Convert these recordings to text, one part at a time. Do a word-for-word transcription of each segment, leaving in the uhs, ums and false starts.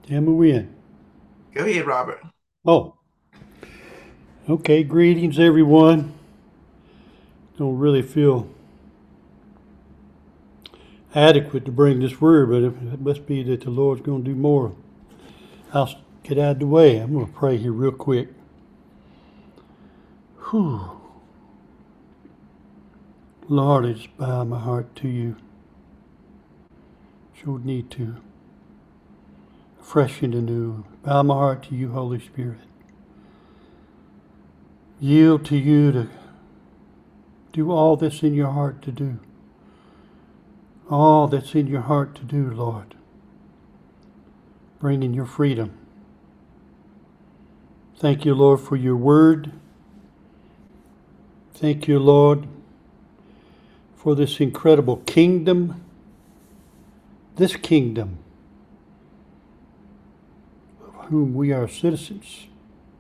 Tell me when. Go ahead, Robert. Oh, okay. Greetings, everyone. Don't really feel adequate to bring this word, but it must be that the Lord's going to do more. I'll get out of the way. I'm going to pray here real quick. Whew. Lord, I just bow my heart to you. Sure need to. Fresh and anew. Bow my heart to you, Holy Spirit. Yield to you to do all that's in your heart to do. All that's in your heart to do, Lord. Bring in your freedom. Thank you, Lord, for your word. Thank you, Lord, for this incredible kingdom. This kingdom of whom we are citizens.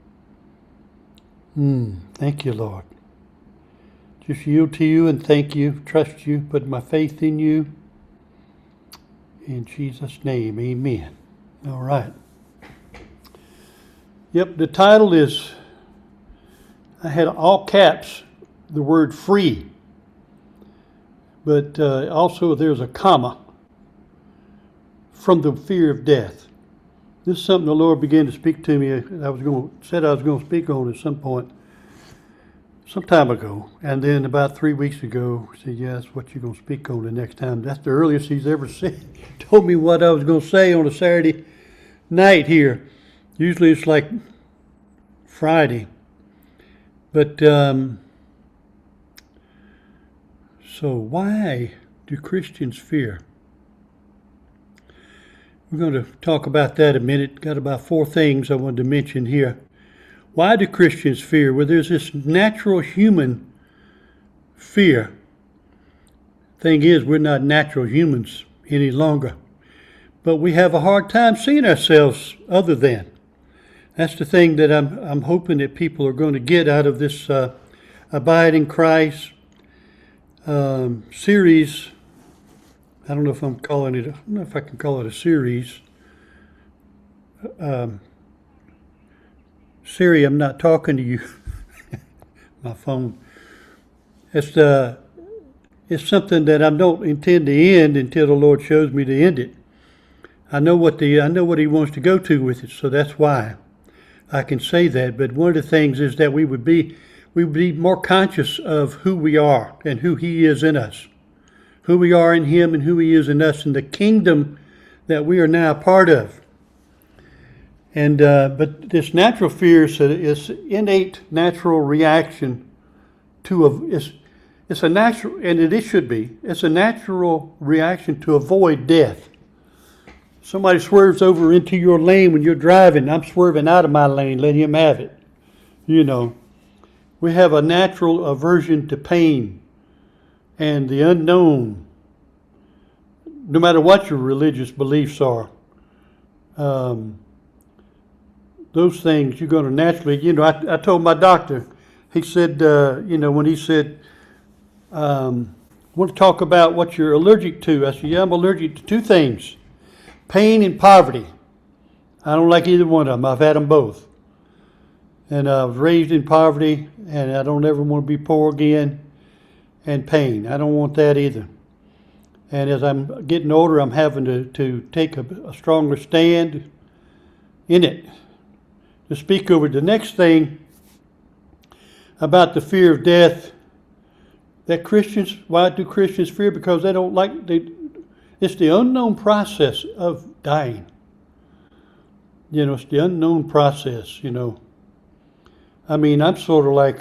Mm, thank you, Lord. Just yield to you and thank you, trust you, put my faith in you. In Jesus' name, amen. All right. Yep, the title is, I had all caps, the word free. But uh, also there's a comma, from the fear of death. This is something the Lord began to speak to me. I was going to, said I was going to speak on at some point, some time ago. And then about three weeks ago, he said, yeah, that's what you're going to speak on the next time. That's the earliest he's ever said, told me what I was going to say on a Saturday night here. Usually it's like Friday. But, um, so why do Christians fear? We're going to talk about that a minute. Got about four things I wanted to mention here. Why do Christians fear? Well, there's this natural human fear. Thing is, we're not natural humans any longer. But we have a hard time seeing ourselves other than. That's the thing that I'm, I'm hoping that people are going to get out of this uh, Abide in Christ um, series. I don't know if I'm calling it, I don't know if I can call it a series. Um, Siri, I'm not talking to you. My phone. It's, uh, it's something that I don't intend to end until the Lord shows me to end it. I know what the I know what He wants to go to with it, so that's why I can say that. But one of the things is that we would be we would be more conscious of who we are and who He is in us. Who we are in Him and who He is in us, and the kingdom that we are now a part of. And uh, but this natural fear is an innate natural reaction to a it's, it's a natural, and it should be. It's a natural reaction to avoid death. Somebody swerves over into your lane when you're driving. I'm swerving out of my lane, let him have it. You know, we have a natural aversion to pain and the unknown, no matter what your religious beliefs are. Um, those things you're going to naturally, you know, I, I told my doctor, he said, uh, you know, when he said, um, I want to talk about what you're allergic to. I said, yeah, I'm allergic to two things, pain and poverty. I don't like either one of them. I've had them both. And I was raised in poverty, and I don't ever want to be poor again. And pain. I don't want that either. And as I'm getting older, I'm having to, to take a, a stronger stand in it. To speak over the next thing about the fear of death, that Christians, why do Christians fear? Because they don't like, they, it's the unknown process of dying. You know, it's the unknown process, you know. I mean, I'm sort of like,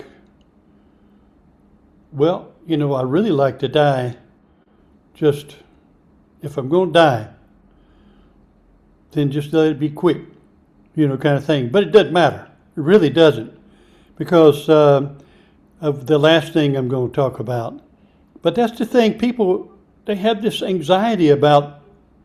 well, you know, I really like to die. Just, if I'm going to die, then just let it be quick, you know, kind of thing. But it doesn't matter. It really doesn't. Because uh, of the last thing I'm going to talk about. But that's the thing. People, they have this anxiety about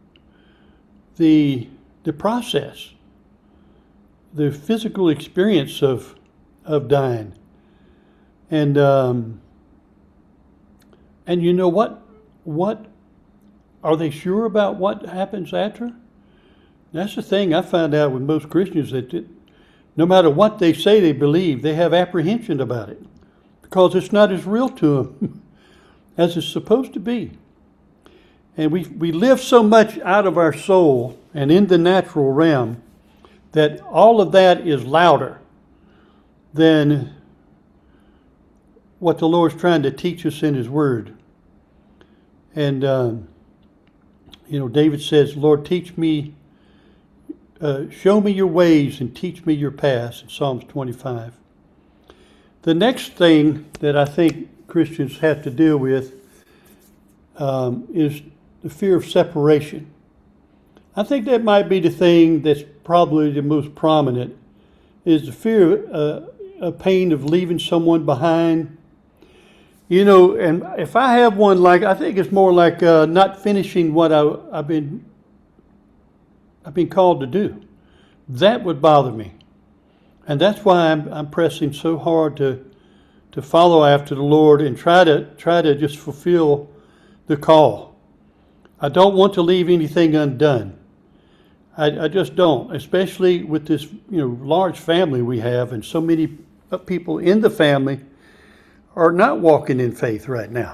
the the process, the physical experience of of dying. And um, and you know what? What are they sure about what happens after? That's the thing I find out with most Christians, that it, no matter what they say they believe, they have apprehension about it because it's not as real to them as it's supposed to be. And we, we live so much out of our soul and in the natural realm that all of that is louder than what the Lord's trying to teach us in His Word. And, um, you know, David says, Lord, teach me, uh, show me your ways and teach me your paths, in Psalms twenty-five. The next thing that I think Christians have to deal with um, is the fear of separation. I think that might be the thing that's probably the most prominent, is the fear, uh, a pain of leaving someone behind. You know, and if I have one, like, I think it's more like uh, not finishing what I, I've been I've been called to do. That would bother me. And that's why I'm, I'm pressing so hard to to follow after the Lord and try to try to just fulfill the call. I don't want to leave anything undone. I, I just don't, especially with this, you know, large family we have, and so many people in the family are not walking in faith right now.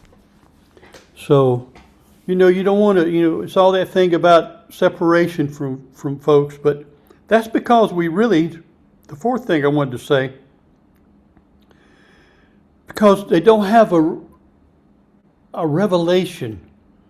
So, you know, you don't want to, you know, it's all that thing about separation from, from folks, but that's because we really, the fourth thing I wanted to say, because they don't have a, a revelation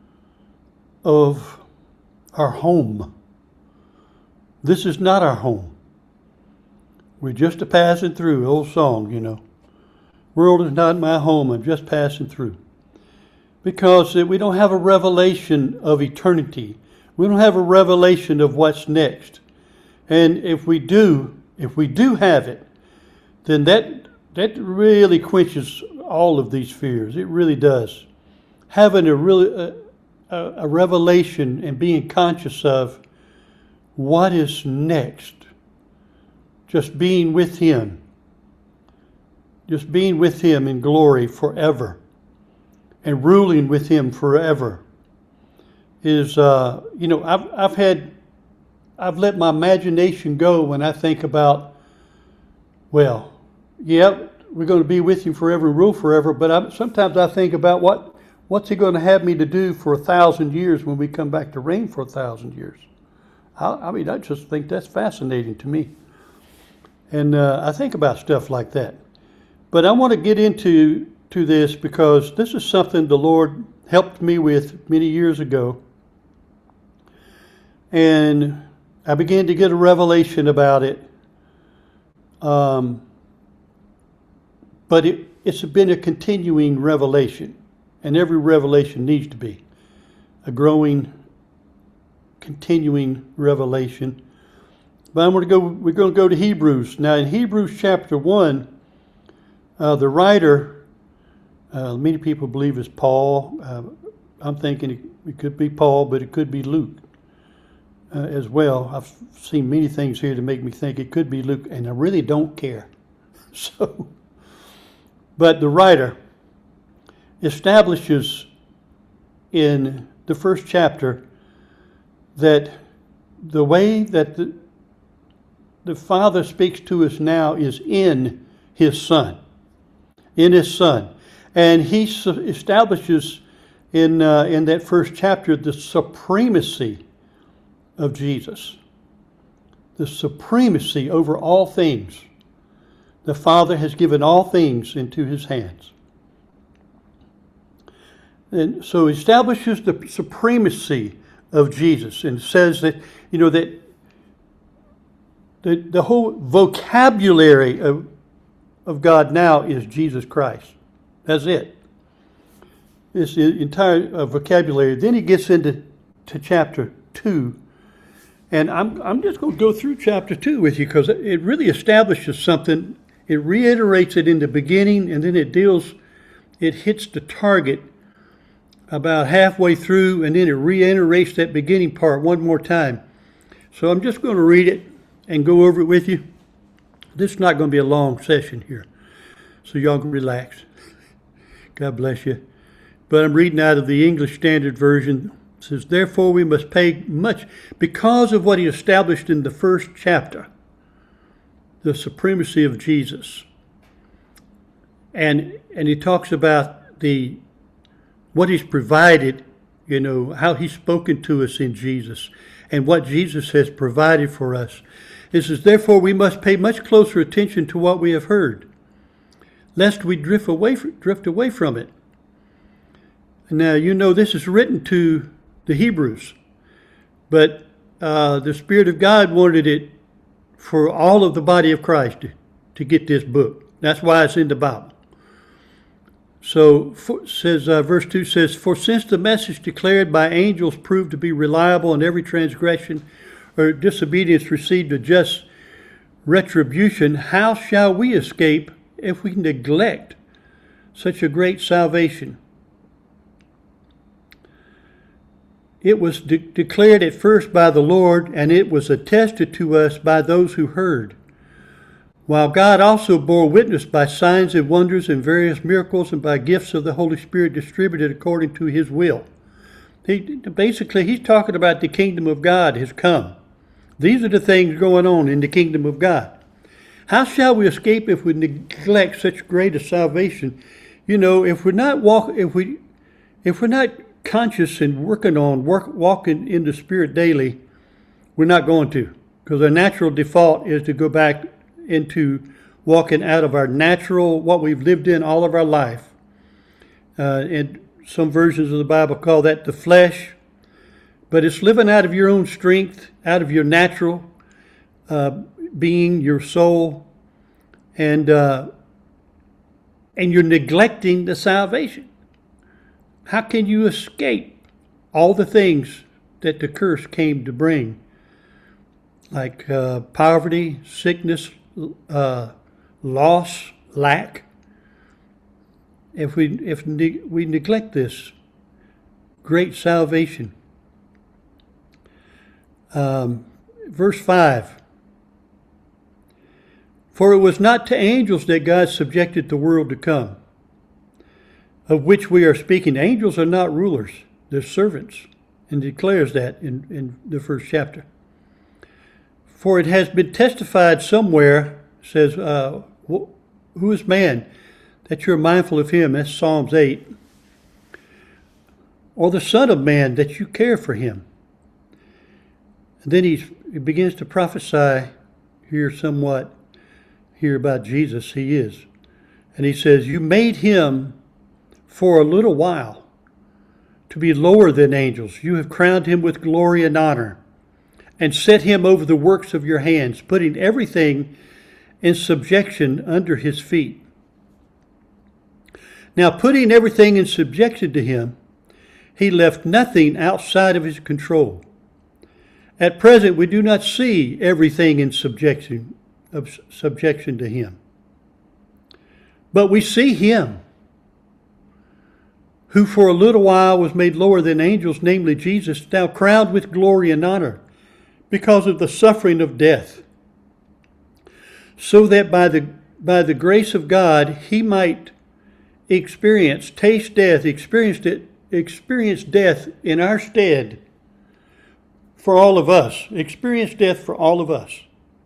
of our home. This is not our home. We're just a passing through, old song, you know. World is not my home, I'm just passing through. Because we don't have a revelation of eternity. We don't have a revelation of what's next. And if we do, if we do have it, then that that really quenches all of these fears. It really does. Having a really a, a, a revelation and being conscious of what is next. Just being with Him. Just being with Him in glory forever. And ruling with Him forever. Is, uh, you know, I've, I've had, I've let my imagination go when I think about, well, yeah, we're going to be with Him forever and rule forever, but I, sometimes I think about what, what's He going to have me to do for a thousand years when we come back to reign for a thousand years? I, I mean, I just think that's fascinating to me. And uh, I think about stuff like that. But I want to get into to this because this is something the Lord helped me with many years ago. And I began to get a revelation about it. Um, but it, it's been a continuing revelation. And every revelation needs to be a growing, continuing revelation. But I'm going to go, we're going to go to Hebrews. Now in Hebrews chapter one, uh, the writer, uh, many people believe it's Paul. Uh, I'm thinking it, it could be Paul, but it could be Luke uh, as well. I've seen many things here to make me think it could be Luke, and I really don't care. So, but the writer establishes in the first chapter that the way that the The Father speaks to us now is in His Son. In His Son. And He establishes in, uh, in that first chapter the supremacy of Jesus. The supremacy over all things. The Father has given all things into His hands. And so He establishes the supremacy of Jesus and says that, you know, that The, the whole vocabulary of, of God now is Jesus Christ. That's it. It's the entire uh, vocabulary. Then he gets into to chapter two. And I'm, I'm just going to go through chapter two with you because it really establishes something. It reiterates it in the beginning, and then it deals, it hits the target about halfway through, and then it reiterates that beginning part one more time. So I'm just going to read it and go over it with you. This is not going to be a long session here, so y'all can relax. God bless you. But I'm reading out of the English Standard Version, It says, therefore we must pay much, because of what he established in the first chapter, the supremacy of Jesus. And and he talks about the what he's provided, you know, how he's spoken to us in Jesus, and what Jesus has provided for us. It says, therefore we must pay much closer attention to what we have heard, lest we drift away, drift away from it. Now, you know, this is written to the Hebrews, but uh, the Spirit of God wanted it for all of the body of Christ to, to get this book. That's why it's in the Bible. So, for, says uh, verse two says, for since the message declared by angels proved to be reliable, and every transgression or disobedience received a just retribution, how shall we escape if we neglect such a great salvation? It was de- declared at first by the Lord, and it was attested to us by those who heard. While God also bore witness by signs and wonders and various miracles and by gifts of the Holy Spirit distributed according to his will. He, basically, he's talking about the kingdom of God has come. These are the things going on in the kingdom of God. How shall we escape if we neglect such great a salvation? You know, if we're not walk, if we, if we're not conscious and working on work, walking in the Spirit daily, we're not going to, because our natural default is to go back into walking out of our natural, what we've lived in all of our life. Uh, and some versions of the Bible call that the flesh. But it's living out of your own strength, out of your natural uh, being, your soul, and uh, and you're neglecting the salvation. How can you escape all the things that the curse came to bring, like uh, poverty, sickness, uh, loss, lack? If we if ne- we neglect this great salvation. Um, verse five. For it was not to angels that God subjected the world to come, of which we are speaking. Angels are not rulers, they're servants, and declares that in, in the first chapter. For it has been testified somewhere, says, uh, who is man that you're mindful of him? That's Psalms eight. Or the Son of Man that you care for him. And then he's, he begins to prophesy here somewhat here about Jesus. He is. And he says, you made him for a little while to be lower than angels. You have crowned him with glory and honor and set him over the works of your hands, putting everything in subjection under his feet. Now, putting everything in subjection to him, he left nothing outside of his control. At present, we do not see everything in subjection of subjection to him. But we see him, who for a little while was made lower than angels, namely Jesus, now crowned with glory and honor because of the suffering of death, so that by the by the grace of God he might experience, taste death, experience it, experience death in our stead. For all of us, experience death for all of us,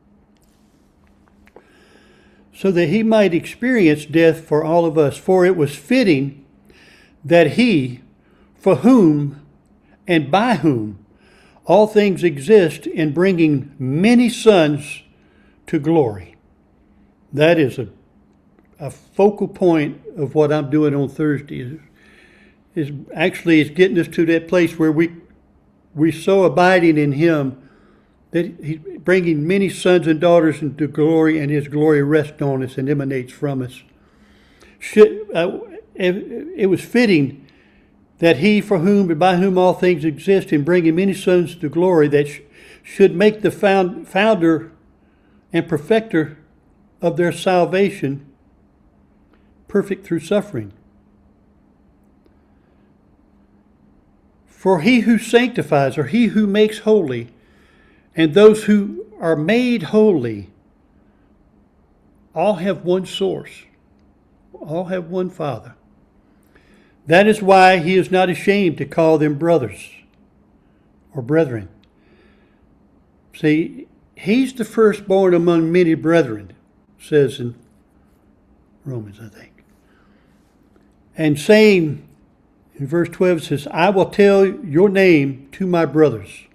so that he might experience death for all of us. For it was fitting that he, for whom and by whom all things exist, in bringing many sons to glory. That is a, a focal point of what I'm doing on Thursday. Is, is actually is getting us to that place where we We're so abiding in him that he's bringing many sons and daughters into glory, and his glory rests on us and emanates from us. Should, uh, it, it was fitting that he, for whom and by whom all things exist, in bringing many sons to glory, that sh- should make the found, founder and perfecter of their salvation perfect through suffering. For he who sanctifies, or he who makes holy, and those who are made holy, all have one source, all have one Father. That is why he is not ashamed to call them brothers. or brethren. See, he's the firstborn among many brethren, says in Romans, I think. And saying, in verse twelve, it says, I will tell your name to my brothers.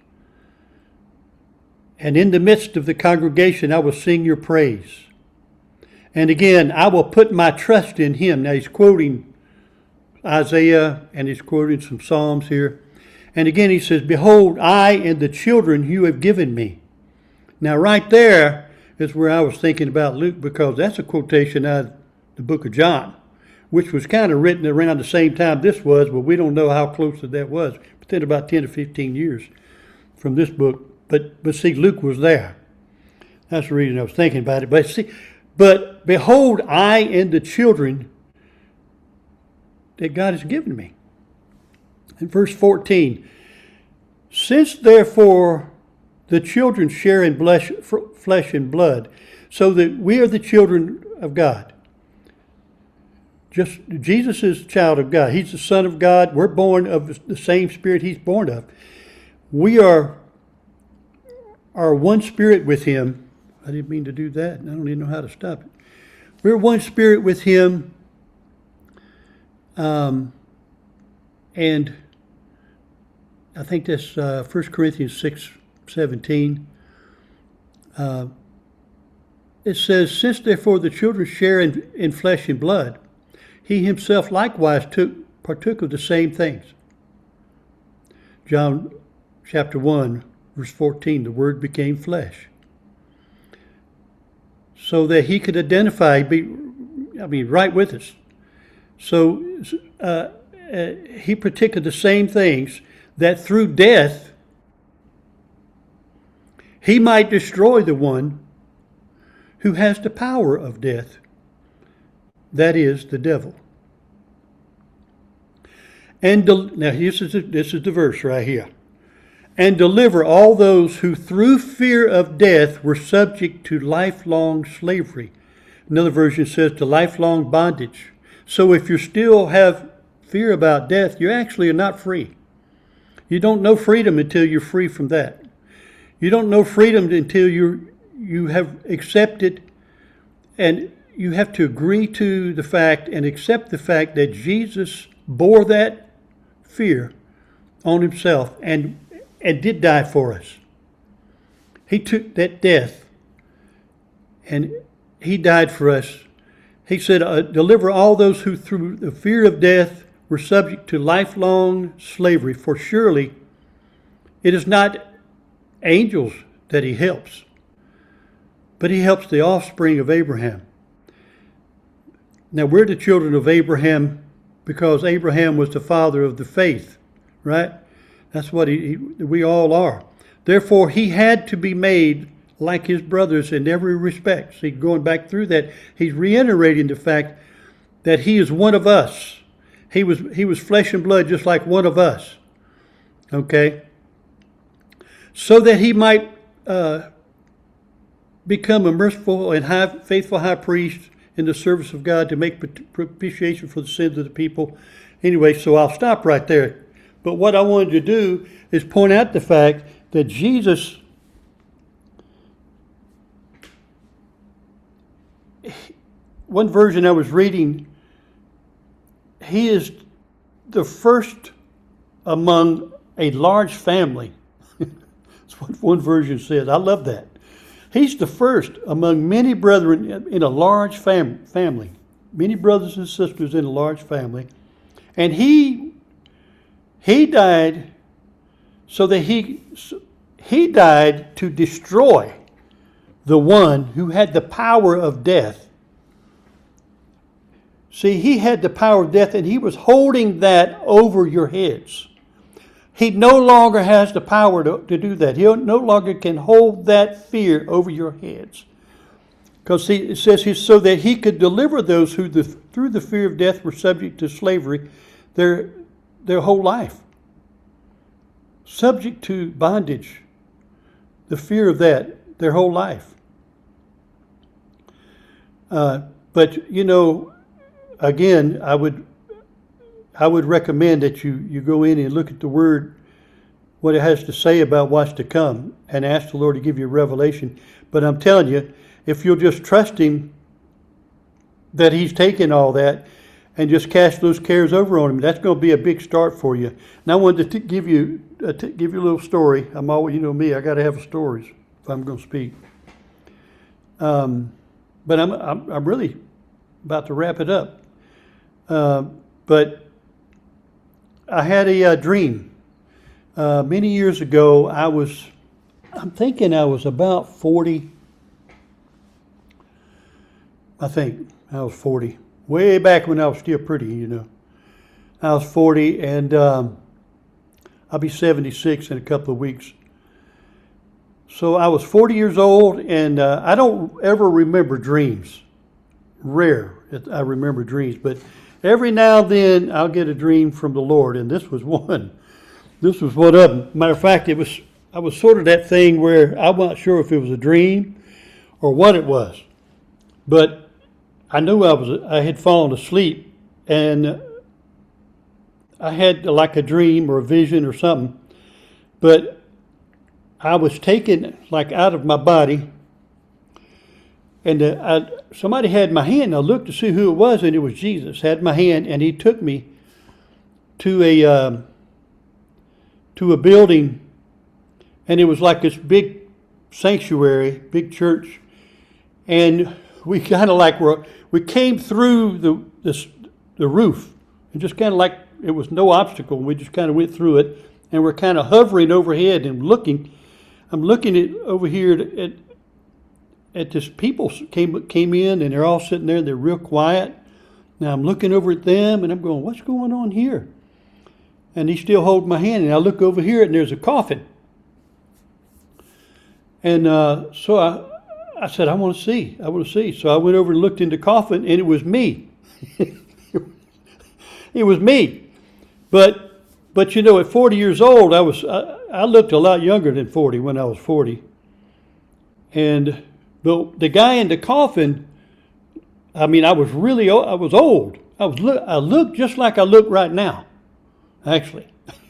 And in the midst of the congregation, I will sing your praise. And again, I will put my trust in him. Now he's quoting Isaiah and he's quoting some Psalms here. And again, he says, behold, I and the children you have given me. Now right there is where I was thinking about Luke, because that's a quotation out of the book of John, which was kind of written around the same time this was, but we don't know how close that was. Within about ten to fifteen years from this book. But but see, Luke was there. That's the reason I was thinking about it. But see, but behold, I and the children that God has given me. In verse fourteen, since therefore the children share in flesh and blood, so that we are the children of God. Just Jesus is a child of God. He's the Son of God. We're born of the same spirit he's born of. We are, are one spirit with him. I didn't mean to do that. I don't even know how to stop it. We're one spirit with him. Um, and I think that's uh, First Corinthians six seventeen. Uh, it says, since therefore the children share in, in flesh and blood, he himself likewise took partook of the same things. John chapter one, verse fourteen, the Word became flesh. So that he could identify, be, I mean, right with us. So uh, uh, he partook of the same things, that through death he might destroy the one who has the power of death, that is, the devil. And del- now this is, the, this is the verse right here. And deliver all those who through fear of death were subject to lifelong slavery. Another version says to lifelong bondage. So if you still have fear about death, you actually are not free. You don't know freedom until you're free from that. You don't know freedom until you you have accepted, and you have to agree to the fact and accept the fact that Jesus bore that fear on himself and and did die for us. He took that death and he died for us. He said, uh, deliver all those who through the fear of death were subject to lifelong slavery, for surely it is not angels that he helps, but he helps the offspring of Abraham. Now we're the children of Abraham because Abraham was the father of the faith, right? That's what he, he, we all are. Therefore, he had to be made like his brothers in every respect. See, going back through that, he's reiterating the fact that he is one of us. He was he was flesh and blood just like one of us. Okay? So that he might uh, become a merciful and high, faithful high priest in the service of God to make propitiation for the sins of the people. Anyway, so I'll stop right there. But what I wanted to do is point out the fact that Jesus, one version I was reading, he is the first among a large family. That's what one version says. I love that. He's the first among many brethren in a large fam- family. Many brothers and sisters in a large family. And he he died so that he he died to destroy the one who had the power of death. See, he had the power of death and he was holding that over your heads. He no longer has the power to, to do that. He no longer can hold that fear over your heads. Because see, it says he, so that he could deliver those who the, through the fear of death were subject to slavery their, their whole life. Subject to bondage, the fear of that, their whole life. Uh, but, you know, again, I would I would recommend that you, you go in and look at the word what it has to say about what's to come, and ask the Lord to give you revelation. But I'm telling you, if you'll just trust Him that He's taken all that and just cast those cares over on Him, that's going to be a big start for you. And I wanted to t- give you uh, t- give you a little story. I'm always, you know me, I got to have stories if I'm going to speak. Um, but I'm, I'm I'm really about to wrap it up. Uh, but I had a uh, dream. Uh, many years ago, I was, I'm thinking I was about forty. I think I was forty. Way back when I was still pretty, you know. I was forty, and um, I'll be seventy-six in a couple of weeks. So I was forty years old, and uh, I don't ever remember dreams. Rare that I remember dreams, but every now and then I'll get a dream from the Lord, and this was one. This was one of them. Matter of fact, it was I was sort of that thing where I wasn't sure if it was a dream or what it was, but I knew I was I had fallen asleep, and I had like a dream or a vision or something, but I was taken like out of my body, and uh, I, somebody had my hand. I looked to see who it was, and it was Jesus. Had my hand, and He took me to a um, to a building, and it was like this big sanctuary, big church, and we kind of like were we came through the this, the roof, and just kind of like it was no obstacle. We just kind of went through it, and we're kind of hovering overhead and looking. I'm looking at over here at, at at this people came came in, and they're all sitting there. They're real quiet. Now I'm looking over at them, and I'm going, "What's going on here?" And He still holds my hand, and I look over here, and there's a coffin. And uh, so I, I said, "I want to see. I want to see." So I went over and looked in the coffin, and it was me. It was me. But but you know, at forty years old, I was I, I looked a lot younger than forty when I was forty. And but the guy in the coffin, I mean, I was really I was old. I was I looked just like I look right now. Actually,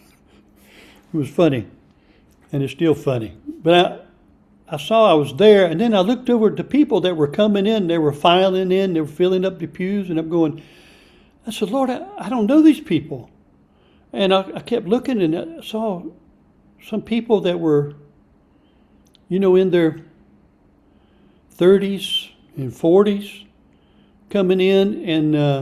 it was funny, and it's still funny. But I, I saw I was there, and then I looked over at the people that were coming in. They were filing in. They were filling up the pews, and I'm going. I said, "Lord, I, I don't know these people." And I, I kept looking, and I saw some people that were, you know, in their thirties and forties, coming in, and uh,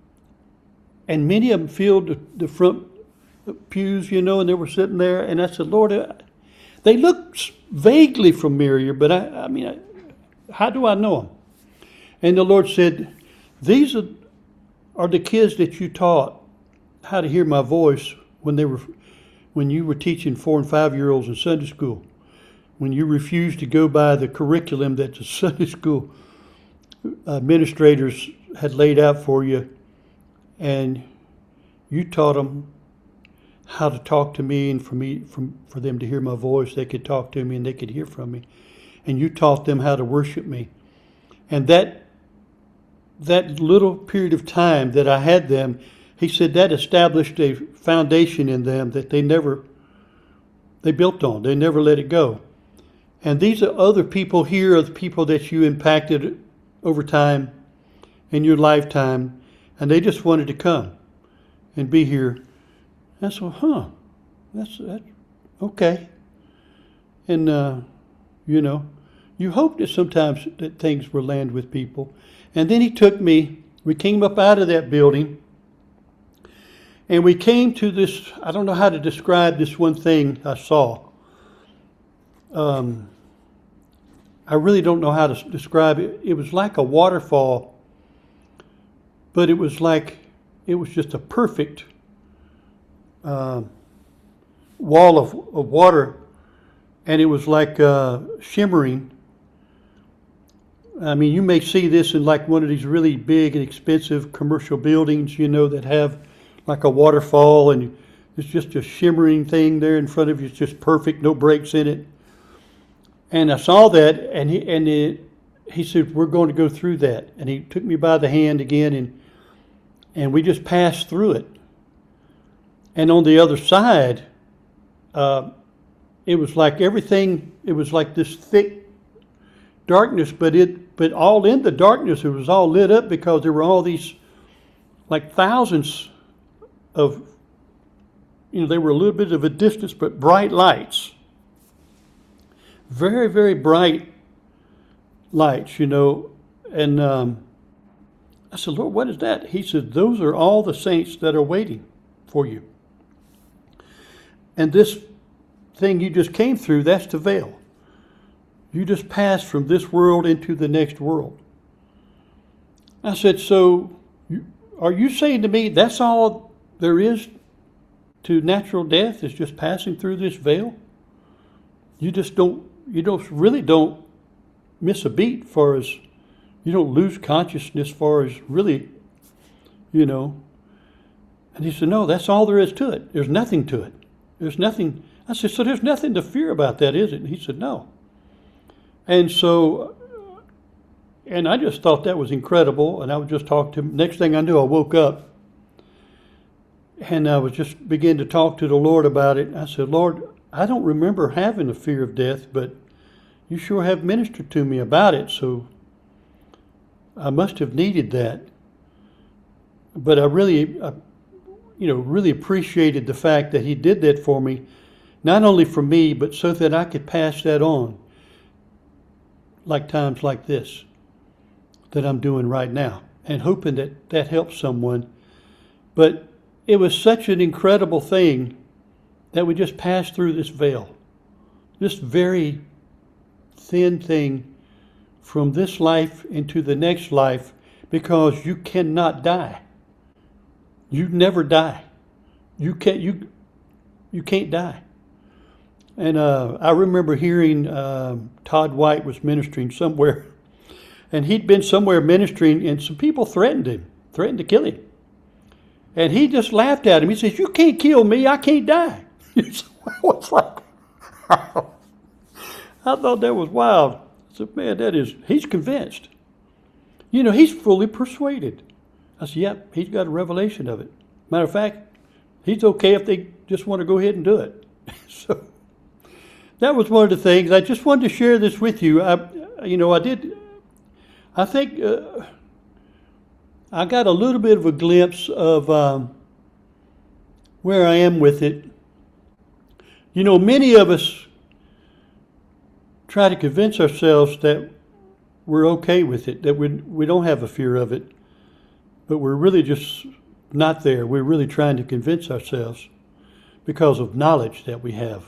and many of them filled the, the front pews, you know, and they were sitting there. And I said, "Lord, I, they look vaguely familiar, but I, I mean, I, how do I know them?" And the Lord said, "These are, are the kids that you taught how to hear my voice when they were, when you were teaching four and five year olds in Sunday school, when you refused to go by the curriculum that the Sunday school administrators had laid out for you, and you taught them how to talk to me, and for me, from for them to hear my voice, they could talk to me and they could hear from me, and you taught them how to worship me, and that that little period of time that I had them." He said that established a foundation in them that they never, they built on. They never let it go. And these are other people here, are the people that you impacted over time in your lifetime, and they just wanted to come and be here. And so, huh, that's, that's okay. And, uh, you know, you hope that sometimes that things will land with people. And then He took me, we came up out of that building, and we came to this, I don't know how to describe this one thing I saw. Um, I really don't know how to describe it. It was like a waterfall, but it was like, it was just a perfect uh, wall of, of water, and it was like uh, shimmering. I mean, you may see this in like one of these really big and expensive commercial buildings, you know, that have like a waterfall, and it's just a shimmering thing there in front of you. It's just perfect, no breaks in it. And I saw that, and he and it, he said, "We're going to go through that." And he took me by the hand again, and and we just passed through it. And on the other side, uh, it was like everything, it was like this thick darkness, but it, but all in the darkness, it was all lit up because there were all these, like thousands of, you know, they were a little bit of a distance, but bright lights. Very, very bright lights, you know. And um, I said, Lord, what is that? He said, those are all the saints that are waiting for you. And this thing you just came through, that's the veil. You just passed from this world into the next world. I said, so you, are you saying to me that's all there is to natural death, is just passing through this veil? You just don't, you don't really don't miss a beat as far as, you don't lose consciousness as far as really, you know. And he said, no, that's all there is to it. There's nothing to it. There's nothing. I said, so there's nothing to fear about that, is it? And he said, no. And so, and I just thought that was incredible. And I would just talk to him. Next thing I knew, I woke up and I was just beginning to talk to the Lord about it. I said, Lord, I don't remember having a fear of death, but you sure have ministered to me about it. So I must have needed that. But I really, I, you know, really appreciated the fact that he did that for me, not only for me, but so that I could pass that on, like times like this that I'm doing right now, and hoping that that helps someone. But it was such an incredible thing that we just passed through this veil, this very thin thing from this life into the next life, because you cannot die. You never die. You can't. You you can't die. And uh, I remember hearing uh, Todd White was ministering somewhere, and he'd been somewhere ministering, and some people threatened him, threatened to kill him, and he just laughed at him. He says, "You can't kill me. I can't die." I was like, I thought that was wild. I said, man, that is, he's convinced. You know, he's fully persuaded. I said, yep, he's got a revelation of it. Matter of fact, he's okay if they just want to go ahead and do it. So that was one of the things. I just wanted to share this with you. I, you know, I did, I think uh, I got a little bit of a glimpse of um, where I am with it. You know, many of us try to convince ourselves that we're okay with it, that we we don't have a fear of it, but we're really just not there. We're really trying to convince ourselves because of knowledge that we have.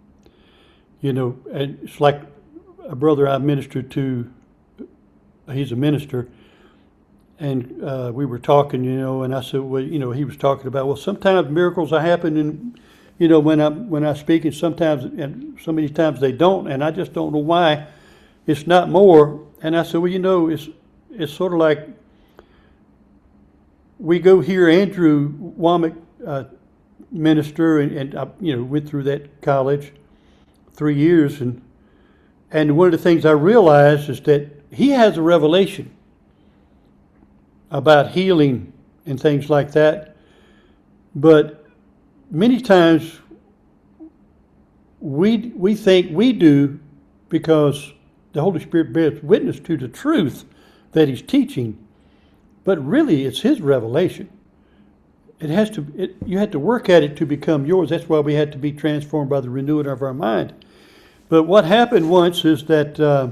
You know, and it's like a brother I ministered to, he's a minister, and uh, we were talking, you know, and I said, well, you know, he was talking about, well, sometimes miracles are happening, you know, when I when I speak, and sometimes, and so many times they don't, and I just don't know why it's not more. And I said, well, you know, it's it's sort of like we go hear Andrew Womack uh, minister, and, and I, you know, went through that college three years, and and one of the things I realized is that he has a revelation about healing and things like that, but many times we we think we do because the Holy Spirit bears witness to the truth that he's teaching, but really it's his revelation. It has to. It, you have to work at it to become yours. That's why we had to be transformed by the renewing of our mind. But what happened once is that uh,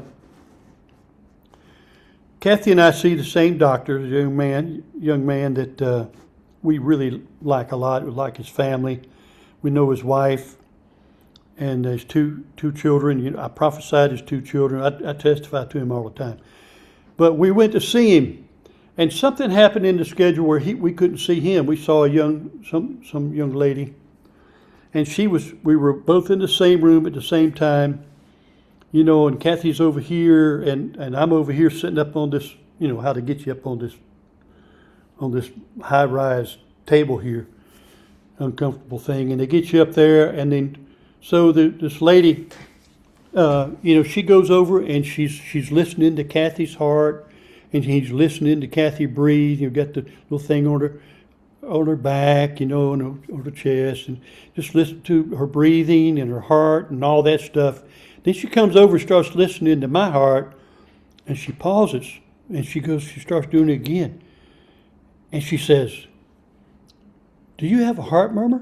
Kathy and I see the same doctor, a young man, young man that uh, we really like a lot. We like his family. We know his wife and his two two children. You know, I prophesied his two children. I, I testify to him all the time. But we went to see him, and something happened in the schedule where he, we couldn't see him. We saw a young some some young lady, and she was. We were both in the same room at the same time, you know. And Kathy's over here, and and I'm over here sitting up on this. You know how to get you up on this on this high-rise table here, uncomfortable thing, and they get you up there, and then so the, this lady, uh, you know, she goes over and she's she's listening to Kathy's heart, and he's listening to Kathy breathe. You've got the little thing on her, on her back, you know, on her, on her chest, and just listen to her breathing and her heart and all that stuff. Then she comes over and starts listening to my heart, and she pauses, and she goes, she starts doing it again. And she says, "Do you have a heart murmur?"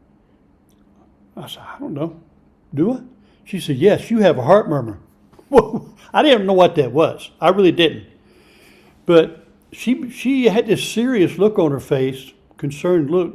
I said, "I don't know. Do I?" She said, "Yes, you have a heart murmur." Whoa, I didn't know what that was. I really didn't. But she she had this serious look on her face, concerned look.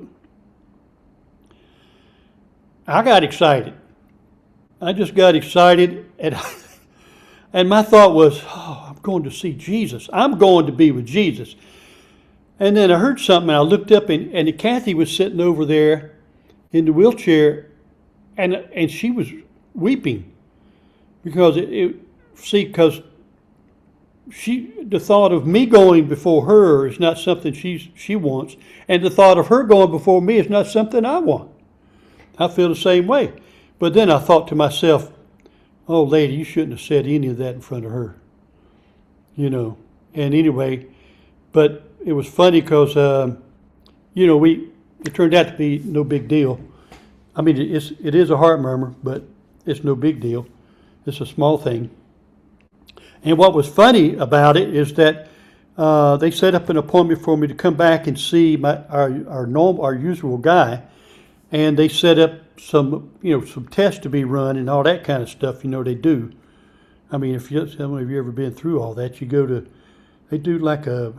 I got excited. I just got excited, and and my thought was, "Oh, I'm going to see Jesus. I'm going to be with Jesus." And then I heard something, and I looked up, and, and Kathy was sitting over there in the wheelchair, and and she was weeping because it, it see because she the thought of me going before her is not something she she wants, and the thought of her going before me is not something I want. I feel the same way. But then I thought to myself, "Oh, lady, you shouldn't have said any of that in front of her." You know. And anyway, but it was funny because, um, you know, we it turned out to be no big deal. I mean, it's it is a heart murmur, but it's no big deal. It's a small thing. And what was funny about it is that uh, they set up an appointment for me to come back and see my our our normal our usual guy, and they set up some you know some tests to be run and all that kind of stuff. You know they do. I mean, if you some of you ever been through all that, you go to they do like a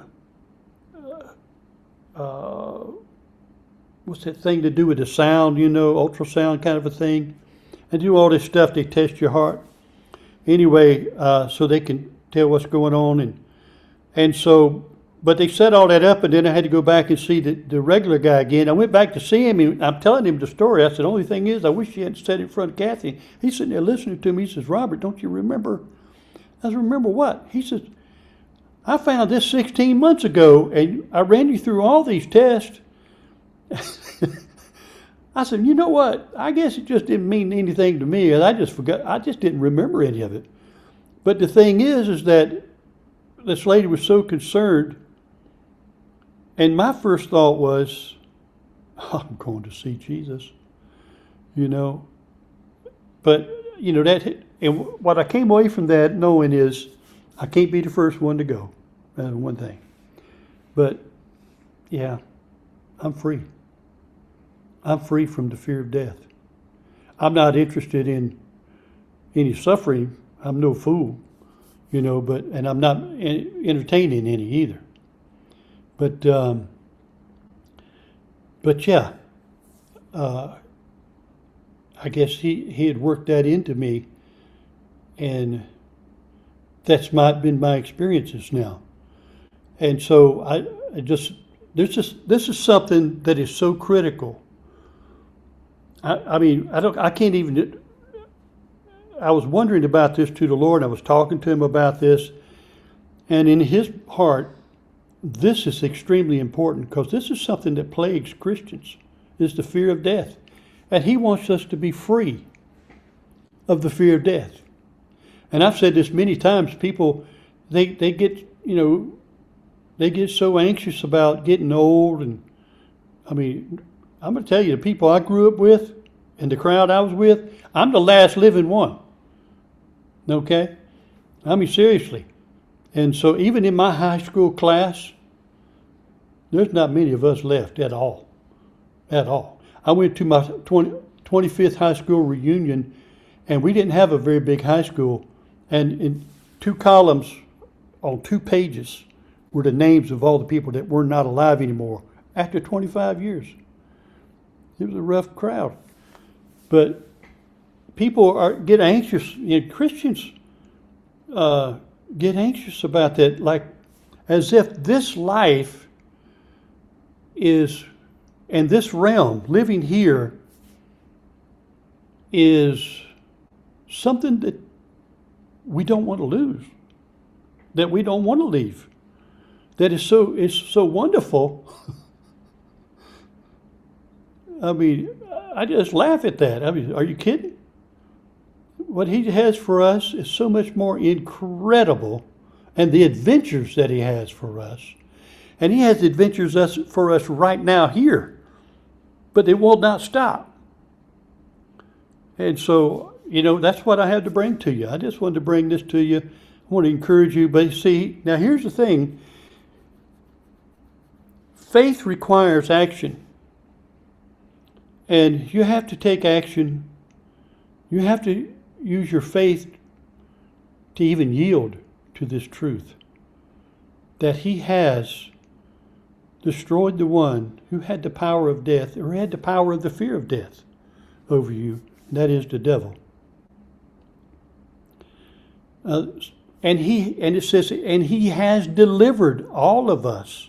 uh, what's that thing to do with the sound? You know, ultrasound kind of a thing, and do all this stuff. They test your heart. Anyway, uh, so they can tell what's going on, and and so, but they set all that up, and then I had to go back and see the, the regular guy again. I went back to see him, and I'm telling him the story. I said, "The only thing is, I wish you hadn't said it in front of Kathy." He's sitting there listening to me. He says, "Robert, don't you remember?" I said, "Remember what?" He says, "I found this sixteen months ago, and I ran you through all these tests." I said, "You know what? I guess it just didn't mean anything to me, and I just forgot. I just didn't remember any of it." But the thing is, is that this lady was so concerned, and my first thought was, "I'm going to see Jesus," you know. But you know that, and what I came away from that knowing is, I can't be the first one to go. That's one thing. But yeah, I'm free. I'm free from the fear of death. I'm not interested in any suffering. I'm no fool, you know, but, and I'm not entertaining any either. But, um, but yeah, uh, I guess he, he had worked that into me, and that's my, been my experiences now. And so I, I just, there's just, this is something that is so critical. I, I mean, I don't, I can't even, I was wondering about this to the Lord. I was talking to him about this, and in his heart, this is extremely important because this is something that plagues Christians, is the fear of death. And he wants us to be free of the fear of death. And I've said this many times, people, they, they get, you know, they get so anxious about getting old. And I mean, I'm going to tell you, the people I grew up with and the crowd I was with, I'm the last living one. Okay? I mean, seriously. And so even in my high school class, there's not many of us left at all. At all. I went to my twenty, twenty-fifth high school reunion, and we didn't have a very big high school. And in two columns on two pages were the names of all the people that were not alive anymore after twenty-five years. It was a rough crowd. But people are get anxious, you know, Christians uh, get anxious about that, like as if this life is, and this realm, living here, is something that we don't want to lose, that we don't want to leave, that is so is so wonderful. I mean, I just laugh at that. I mean, are you kidding? What he has for us is so much more incredible, and the adventures that he has for us. And he has adventures us, for us right now here. But it will not stop. And so, you know, that's what I had to bring to you. I just wanted to bring this to you. I want to encourage you. But see, now here's the thing. Faith requires action. And you have to take action. You have to use your faith to even yield to this truth. That he has destroyed the one who had the power of death, or had the power of the fear of death over you. And that is the devil. Uh, and he, and it says, and he has delivered all of us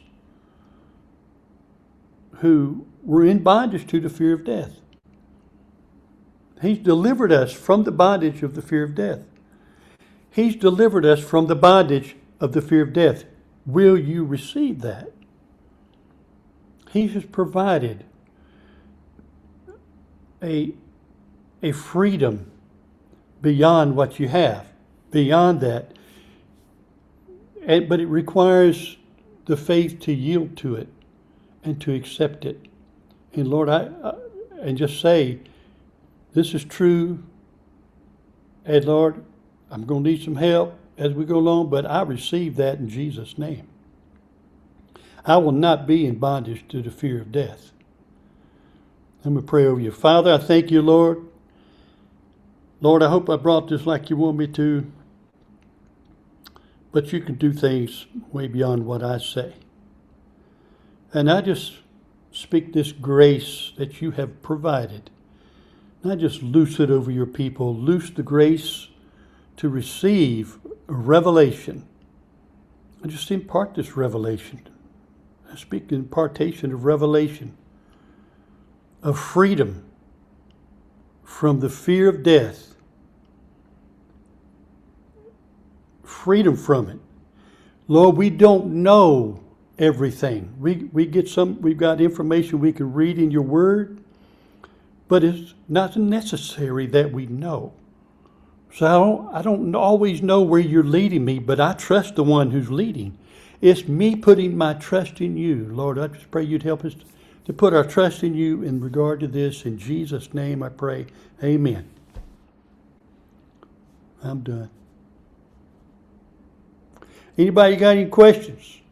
who were in bondage to the fear of death. He's delivered us from the bondage of the fear of death. He's delivered us from the bondage of the fear of death. Will you receive that? He has provided a, a freedom beyond what you have, beyond that. And, but it requires the faith to yield to it and to accept it. And Lord, I, I and just say, this is true. And Lord, I'm going to need some help as we go along, but I receive that in Jesus' name. I will not be in bondage to the fear of death. Let me pray over you. Father, I thank you, Lord. Lord, I hope I brought this like you want me to, but you can do things way beyond what I say. And I just speak this grace that you have provided. And I just loose it over your people. Loose the grace to receive a revelation. I just impart this revelation. I speak the impartation of revelation, of freedom from the fear of death. Freedom from it. Lord, we don't know everything. We we get some, we've got information we can read in your word, but it's not necessary that we know. So I don't, I don't always know where you're leading me, but I trust the one who's leading. It's me putting my trust in you. Lord, I just pray you'd help us to put our trust in you in regard to this. In Jesus' name I pray. Amen. I'm done. Anybody got any questions?